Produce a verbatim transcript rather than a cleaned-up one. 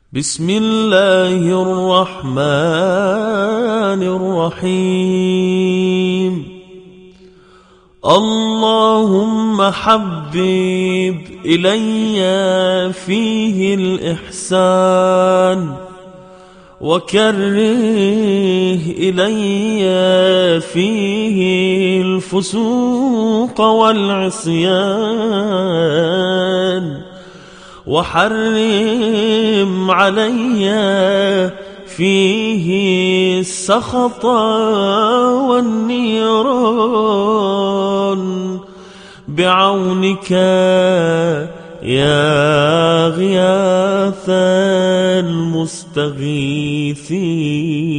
بسم الله الرحمن الرحيم. اللهم حبب إلي فيه الإحسان وكره إلي فيه الفسوق والعصيان وحرم علي فيه السخط والنيران بعونك يا غياث المستغيثين.